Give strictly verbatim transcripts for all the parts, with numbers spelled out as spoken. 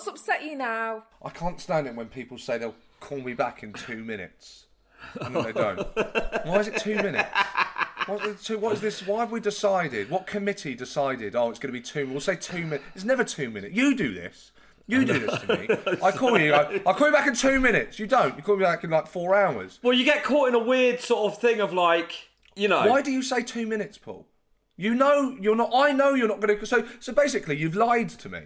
What's upset you now? I can't stand it when people say they'll call me back in two minutes. And then they don't. Why is it two minutes? What is, two, what is this? Why have we decided? What committee decided? Oh, it's going to be two. We'll say two minutes. It's never two minutes. You do this. You do this to me. I call you. I, I'll call you back in two minutes. You don't. You call me back in like four hours. Well, you get caught in a weird sort of thing of like, you know. Why do you say two minutes, Paul? You know you're not. I know you're not going to. So, so basically, you've lied to me.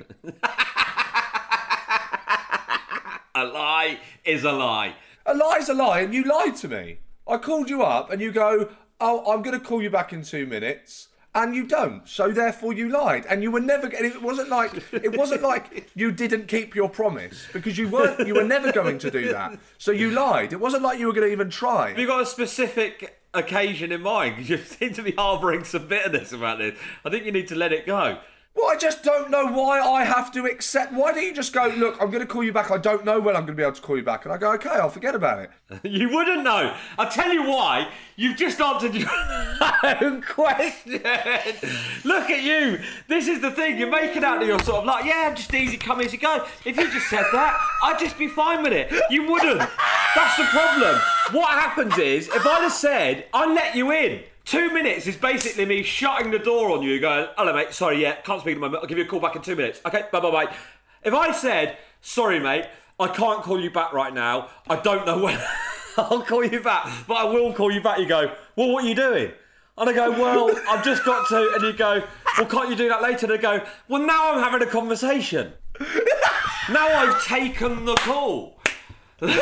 A lie is a lie. A lie's a lie, and you lied to me. I called you up, and you go, "Oh, I'm going to call you back in two minutes." And you don't, so therefore you lied, and you were never. And it wasn't like it wasn't like you didn't keep your promise because you weren't. You were never going to do that, so you lied. It wasn't like you were going to even try. Have you got a specific occasion in mind? You seem to be harbouring some bitterness about this. I think you need to let it go. Well, I just don't know why I have to accept. Why don't you just go, look, I'm going to call you back. I don't know when I'm going to be able to call you back. And I go, okay, I'll forget about it. You wouldn't know. I'll tell you why. You've just answered your own question. Look at you. This is the thing. You're making out that you're sort of like, yeah, just easy come, easy go. If you just said that, I'd just be fine with it. You wouldn't. That's the problem. What happens is, if I'd have said, I let you in, Two minutes is basically me shutting the door on you, going, hello, mate, sorry, yeah, can't speak at the moment. I'll give you a call back in two minutes. Okay, bye-bye-bye. If I said, sorry, mate, I can't call you back right now. I don't know when I'll call you back, but I will call you back. You go, well, what are you doing? And I go, well, I've just got to. And you go, well, can't you do that later? And I go, well, now I'm having a conversation. Now I've taken the call. That's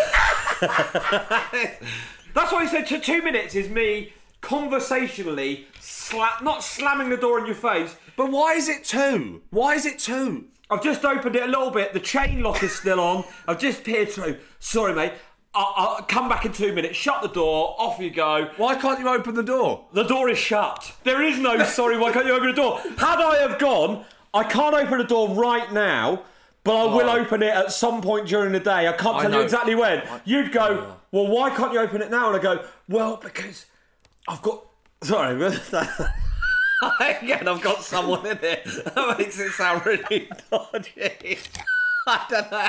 why I said two minutes is me conversationally, sla- not slamming the door in your face. But why is it two? Why is it two? I've just opened it a little bit. The chain lock is still on. I've just peered through. Sorry, mate. I'll, I'll come back in two minutes. Shut the door. Off you go. Why can't you open the door? The door is shut. There is no sorry, why can't you open the door? Had I have gone, I can't open the door right now, but I oh. will open it at some point during the day. I can't tell I you exactly when. You'd go, well, why can't you open it now? And I go, well, because I've got... Sorry, again, I've got someone in it. That makes it sound really dodgy. I don't know.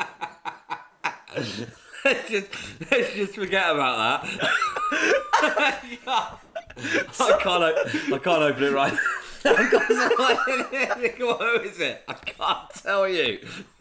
Let's just, let's just forget about that. I can't, I can't open it right. I've got someone in it. What is it? I can't tell you.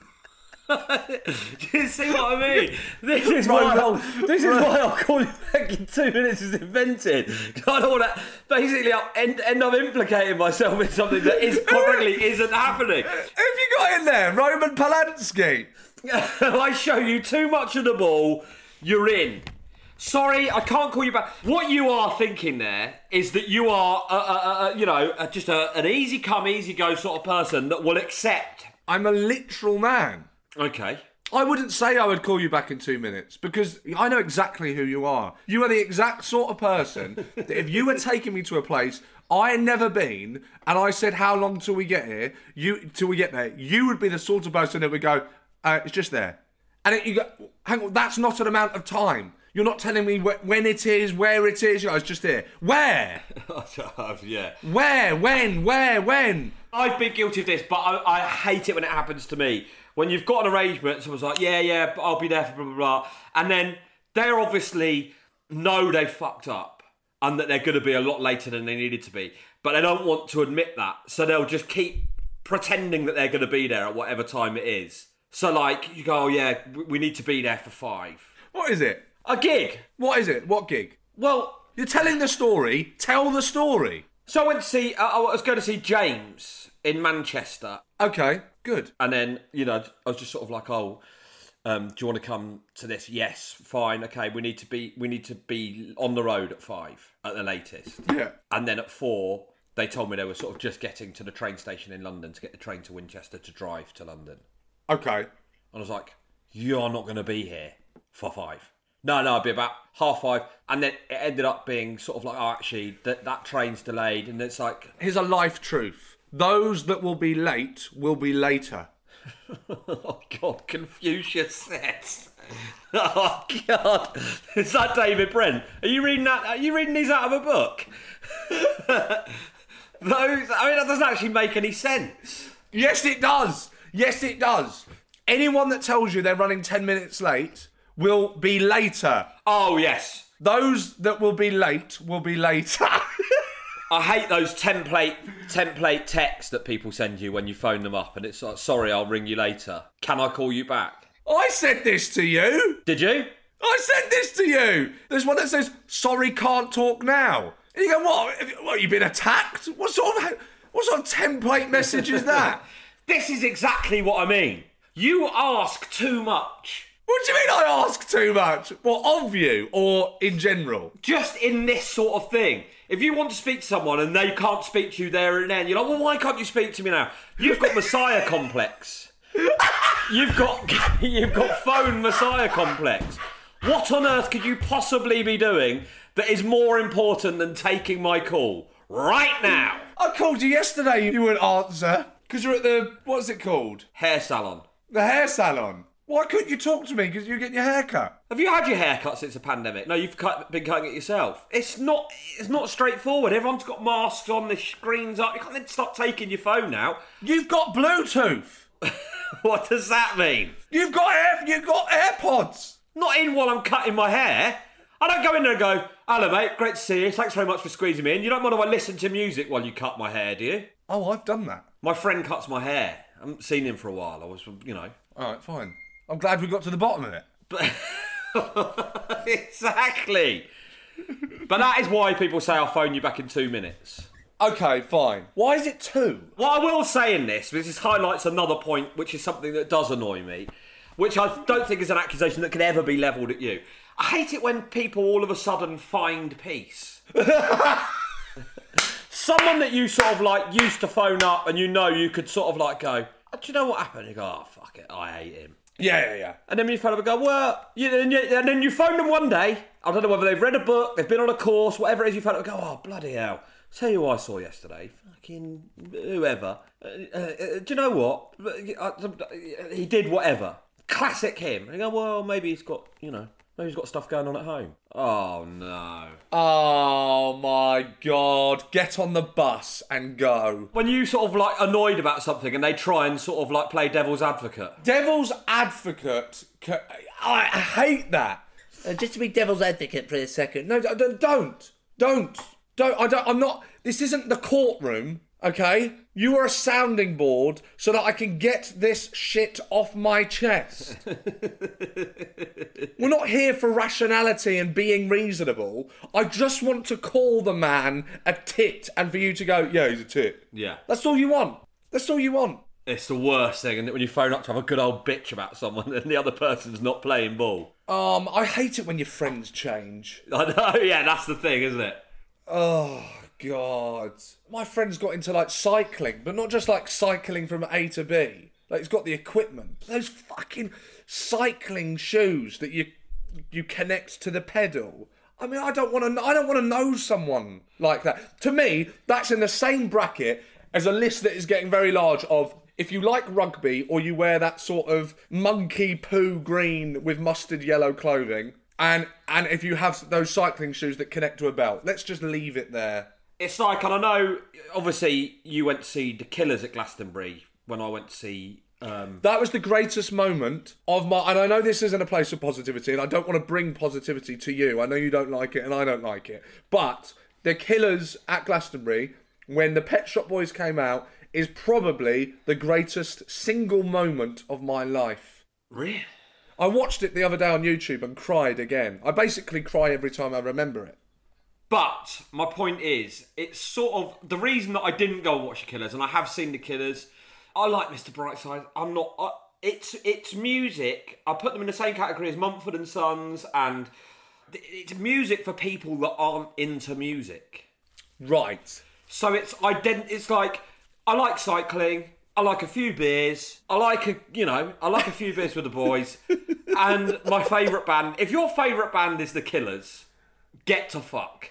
Do you see what I mean? This is why I'll, this is why I'll call you back in two minutes is invented. I don't want to basically I'll end, end up implicating myself in something that is currently isn't happening. Who have you got in there? Roman Polanski? I show you too much of the ball, you're in. Sorry, I can't call you back. What you are thinking there is that you are, uh, uh, uh, you know, uh, just a, an easy come, easy go sort of person that will accept. I'm a literal man. Okay. I wouldn't say I would call you back in two minutes because I know exactly who you are. You are the exact sort of person that if you were taking me to a place I had never been and I said, how long till we get here, you till we get there, you would be the sort of person that would go, uh, it's just there. And it, you go, hang on, that's not an amount of time. You're not telling me wh- when it is, where it is. You know, it's just here. Where? Yeah. Where? When? Where? When? I've been guilty of this, but I, I hate it when it happens to me. When you've got an arrangement, someone's like, yeah, yeah, I'll be there for blah, blah, blah. And then they're obviously know they fucked up and that they're going to be a lot later than they needed to be. But they don't want to admit that. So they'll just keep pretending that they're going to be there at whatever time it is. So, like, you go, oh, yeah, we need to be there for five. What is it? A gig. What is it? What gig? Well... You're telling the story. Tell the story. So I went to see... Uh, I was going to see James in Manchester. Okay, good. And then, you know, I was just sort of like, oh, um, do you want to come to this? Yes, fine, okay, we need to be we need to be on the road at five at the latest. Yeah. And then at four, they told me they were sort of just getting to the train station in London to get the train to Winchester to drive to London. Okay. And I was like, you're not going to be here for five. No, no, it'd be about half five. And then it ended up being sort of like, oh, actually, that, that train's delayed. And it's like... Here's a life truth. Those that will be late will be later. Oh, God, Confucius says. Oh, God. Is that David Brent? Are you reading that? Are you reading these out of a book? Those, I mean, that doesn't actually make any sense. Yes, it does. Yes, it does. Anyone that tells you they're running ten minutes late will be later. Oh, yes. Those that will be late will be later. I hate those template template texts that people send you when you phone them up and it's like, sorry, I'll ring you later. Can I call you back? I said this to you. Did you? I said this to you. There's one that says, sorry, can't talk now. And you go, what? What, you been attacked? What sort of, what sort of template message is that? This is exactly what I mean. You ask too much. What do you mean I ask too much? What, of you or in general? Just in this sort of thing. If you want to speak to someone and they can't speak to you there and then, you're like, well, why can't you speak to me now? You've got Messiah complex. You've got you've got phone Messiah complex. What on earth could you possibly be doing that is more important than taking my call right now? I called you yesterday, you wouldn't answer. Because you're at the, what's it called? Hair salon. The hair salon. Why couldn't you talk to me because you're getting your hair cut? Have you had your hair cut since the pandemic? No, you've cut, been cutting it yourself. It's not It's not straightforward. Everyone's got masks on, the screen's up. You can't then start taking your phone out. You've got Bluetooth. What does that mean? You've got air, you've got AirPods. Not in while I'm cutting my hair. I don't go in there and go, hello mate, great to see you. Thanks very much for squeezing me in. You don't mind if I listen to music while you cut my hair, do you? Oh, I've done that. My friend cuts my hair. I haven't seen him for a while. I was, you know. All right, fine. I'm glad we got to the bottom of it. But exactly. But that is why people say I'll phone you back in two minutes. Okay, fine. Why is it two? What I will say in this, this highlights another point, which is something that does annoy me, which I don't think is an accusation that could ever be levelled at you. I hate it when people all of a sudden find peace. Someone that you sort of like used to phone up and you know you could sort of like go, oh, do you know what happened? You go, oh, fuck it, I hate him. Yeah, yeah, yeah. And then you phone up and go, well, you, and, you, and then you phone them one day. I don't know whether they've read a book, they've been on a course, whatever it is. You phone up and go, oh, bloody hell. Tell you who I saw yesterday. Fucking whoever. Uh, uh, do you know what? He did whatever. Classic him. And you go, well, maybe he's got, you know, maybe he's got stuff going on at home. Oh, no. Oh, my God. Get on the bus and go. When you sort of, like, annoyed about something and they try and sort of, like, play devil's advocate. Devil's advocate? I hate that. Uh, just to be devil's advocate for a second. No, don't. Don't. Don't. Don't. I don't. I'm not. This isn't the courtroom, okay? You are a sounding board so that I can get this shit off my chest. We're not here for rationality and being reasonable. I just want to call the man a tit and for you to go, yeah, he's a tit. Yeah. That's all you want. That's all you want. It's the worst thing, and when you phone up to have a good old bitch about someone and the other person's not playing ball. Um, I hate it when your friends change. I know, yeah, that's the thing, isn't it? Oh, God. My friend's got into, like, cycling, but not just, like, cycling from A to B. Like, he's got the equipment. Those fucking cycling shoes that you you connect to the pedal. I mean, I don't want to I don't want to know someone like that. To me, that's in the same bracket as a list that is getting very large of if you like rugby or you wear that sort of monkey poo green with mustard yellow clothing, and and if you have those cycling shoes that connect to a belt. Let's just leave it there. It's like, and I know, obviously, you went to see The Killers at Glastonbury when I went to see... Um... That was the greatest moment of my... And I know this isn't a place of positivity, and I don't want to bring positivity to you. I know you don't like it, and I don't like it. But The Killers at Glastonbury, when the Pet Shop Boys came out, is probably the greatest single moment of my life. Really? I watched it the other day on YouTube and cried again. I basically cry every time I remember it. But my point is, it's sort of the reason that I didn't go and watch The Killers, and I have seen The Killers. I like Mister Brightside. I'm not. I, it's it's music. I put them in the same category as Mumford and Sons, and it's music for people that aren't into music. Right. So it's ident- It's like I like cycling. I like a few beers. I like a you know. I like a few beers with the boys. And my favourite band. If your favourite band is The Killers, get to fuck.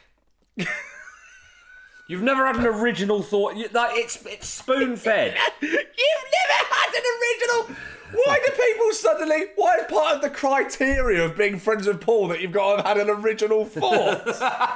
You've never had an original thought. You, like it's it's spoon fed. You've never had an original. Why do people suddenly? Why is part of the criteria of being friends with Paul that you've got to have had an original thought?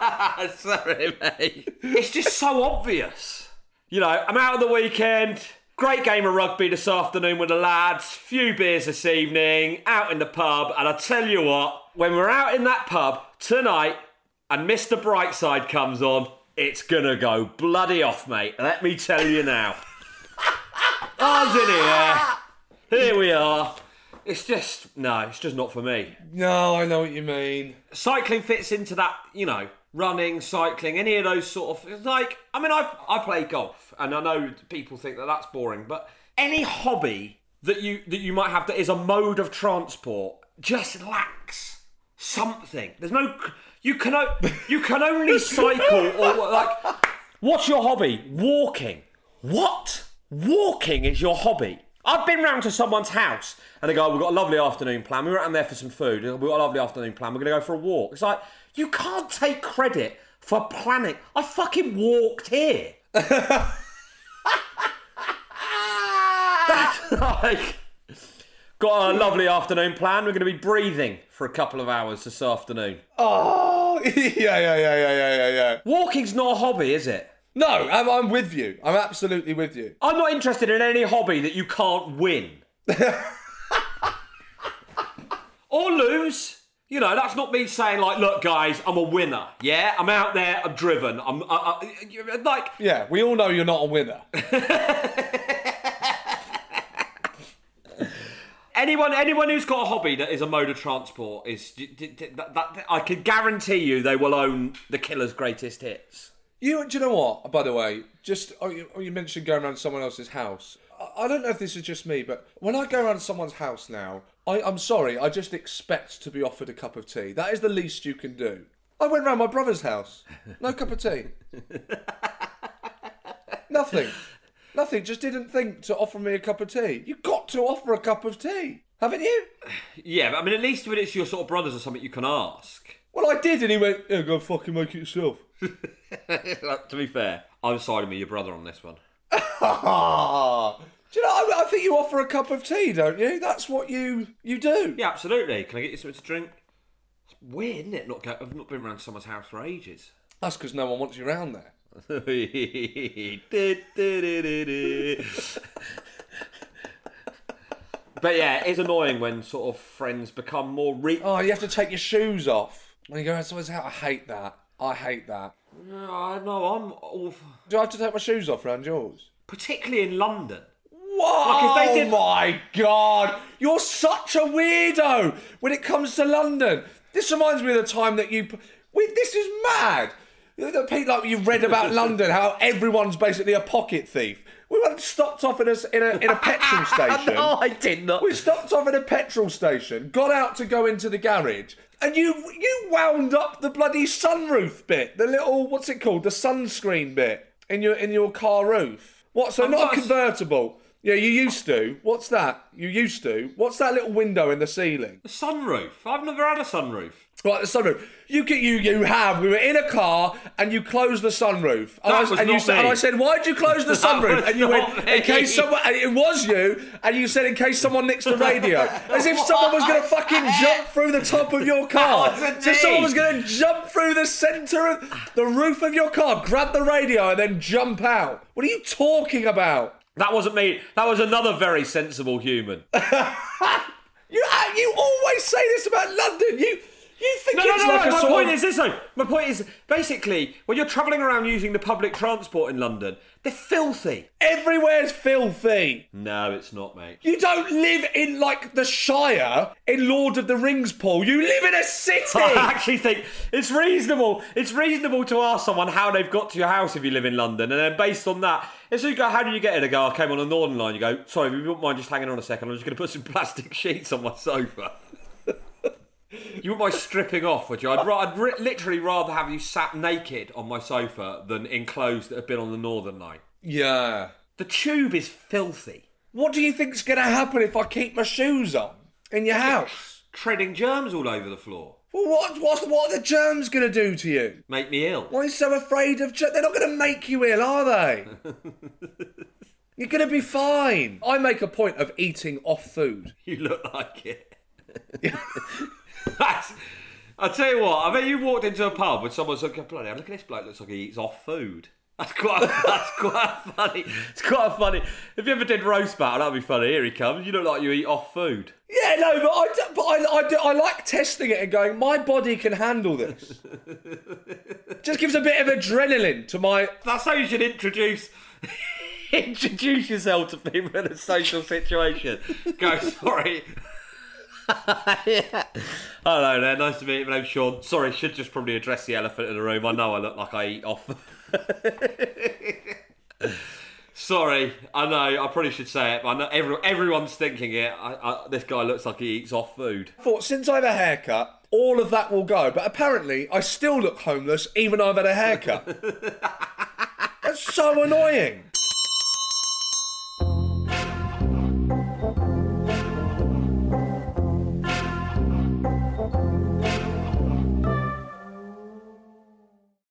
Sorry, mate. It's just so obvious. You know, I'm out on the weekend. Great game of rugby this afternoon with the lads. Few beers this evening, out in the pub. And I tell you what, when we're out in that pub tonight and Mister Brightside comes on, it's gonna go bloody off, mate. Let me tell you now. I was in here. Here we are. It's just, no, it's just not for me. No, I know what you mean. Cycling fits into that, you know, running, cycling, any of those sort of, like, I mean, I I play golf, and I know people think that that's boring, but any hobby that you that you might have that is a mode of transport just lacks something. There's no, you can, o- you can only cycle, or like, what's your hobby? Walking. What? Walking is your hobby? I've been round to someone's house and they go, we've got a lovely afternoon plan. We were out there for some food. We've got a lovely afternoon plan. We're going to go for a walk. It's like, you can't take credit for planning. I fucking walked here. That's like, got a lovely afternoon plan. We're going to be breathing for a couple of hours this afternoon. Oh, yeah, yeah, yeah, yeah, yeah, yeah, yeah. Walking's not a hobby, is it? No, I'm, I'm with you. I'm absolutely with you. I'm not interested in any hobby that you can't win. Or lose. You know, that's not me saying, like, look, guys, I'm a winner. Yeah, I'm out there, I'm driven. I'm I, I, like... Yeah, we all know you're not a winner. Anyone, anyone who's got a hobby that is a mode of transport is... That, that, I can guarantee you they will own the Killer's greatest hits. You, do you know what, by the way, just, oh, you, oh, you mentioned going around someone else's house. I, I don't know if this is just me, but when I go around someone's house now, I, I'm sorry, I just expect to be offered a cup of tea. That is the least you can do. I went round my brother's house. No cup of tea. Nothing. Nothing. Just didn't think to offer me a cup of tea. You got to offer a cup of tea, haven't you? Yeah, but I mean, at least when it's your sort of brothers or something, you can ask. Well, I did, and he went, yeah, go fucking make it yourself. To be fair, I'm siding with your brother on this one. Do you know, I, I think you offer a cup of tea, don't you? That's what you you do. Yeah, absolutely. Can I get you something to drink? It's weird, isn't it? Not go, I've not been around someone's house for ages. That's because no one wants you around there. But yeah, it's annoying when sort of friends become more re- Oh, you have to take your shoes off when you go around someone's house. I hate that. I hate that. I know, I'm all for... Do I have to take my shoes off around yours? Particularly in London. What? Like if they did... Oh my God. You're such a weirdo when it comes to London. This reminds me of the time that you... Wait, this is mad. The people like you've read about London, how everyone's basically a pocket thief. We went stopped off in a, in a, in a petrol station. No, I did not. We stopped off at a petrol station, got out to go into the garage, and you you wound up the bloody sunroof bit, the little, what's it called, the sunscreen bit in your in your car roof. What? So I'm not not a convertible. Yeah, you used to. What's that? You used to. What's that little window in the ceiling? The sunroof. I've never had a sunroof. Right, the sunroof. You can, you you have. We were in a car and you closed the sunroof. And, That I, was and, you, not said- me. and I said, "Why'd you close the That sunroof?" was And you not went, me. "In case someone." And it was you. And you said, "In case someone nicks the radio," as if someone was going to fucking jump through the top of your car. That wasn't So me. someone was going to jump through the centre of the roof of your car, grab the radio, and then jump out. What are you talking about? That wasn't me. That was another very sensible human. You uh, you always say this about London. You. You think No, no, it's no, like no. a My sort point of... is this, though. My point is, basically, when you're travelling around using the public transport in London, they're filthy. Everywhere's filthy. No, it's not, mate. You don't live in, like, the Shire in Lord of the Rings, Paul. You live in a city. I actually think it's reasonable. It's reasonable to ask someone how they've got to your house if you live in London, and then based on that, if you go, how did you get here? They go, I came on the Northern Line. You go, sorry, if you wouldn't mind just hanging on a second, I'm just going to put some plastic sheets on my sofa. You wouldn't mind stripping off, would you? I'd, ra- I'd ri- literally rather have you sat naked on my sofa than in clothes that have been on the Northern Line. Yeah. The tube is filthy. What do you think's going to happen if I keep my shoes on in your house? Treading germs all over the floor. Well, what, what's, what are the germs going to do to you? Make me ill. Why are you so afraid of germs? They're not going to make you ill, are they? You're going to be fine. I make a point of eating off food. You look like it. That's, I'll tell you what, I bet you walked into a pub and someone's like, bloody hell, look at this bloke, looks like he eats off food. That's quite, that's quite funny. It's quite funny. If you ever did roast battle, that'd be funny. Here he comes. You look like you eat off food. Yeah, no, but I, do- but I, I, do, I like testing it and going, my body can handle this. Just gives a bit of adrenaline to my... That's how you should introduce introduce yourself to people in a social situation. Go, sorry. Yeah. Hello there, nice to meet you. My name's Sean. Sorry, should just probably address the elephant in the room. I know I look like I eat off. Sorry, I know, I probably should say it, but I know every, everyone's thinking it. I, I, this guy looks like he eats off food. I thought, since I have a haircut, all of that will go. But apparently, I still look homeless, even though I've had a haircut. That's so annoying.